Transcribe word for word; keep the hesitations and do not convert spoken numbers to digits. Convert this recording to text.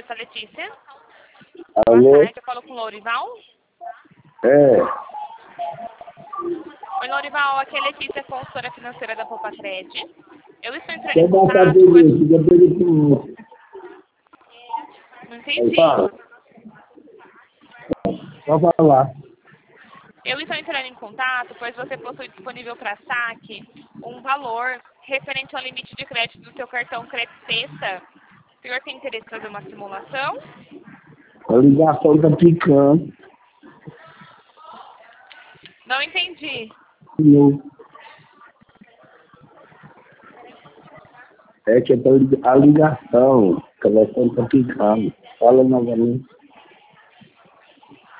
moça Letícia. Alô? Boa tarde, eu falo com o Lourival. É. Oi, Lourival, aqui é a Letícia, consultora financeira da Poupa-Cred. Eu estou entrando Quer em dar contato... cadeira, Pois... fica perguntando. Não Aí, entendi. fala. Pode falar. Eu estou entrando em contato, pois você possui disponível para saque um valor referente ao limite de crédito do seu cartão Crédito Sexta. O senhor tem interesse em fazer uma simulação? A ligação tá picando. Não entendi. Não. É que é a ligação. A ligação tá picando. Fala novamente.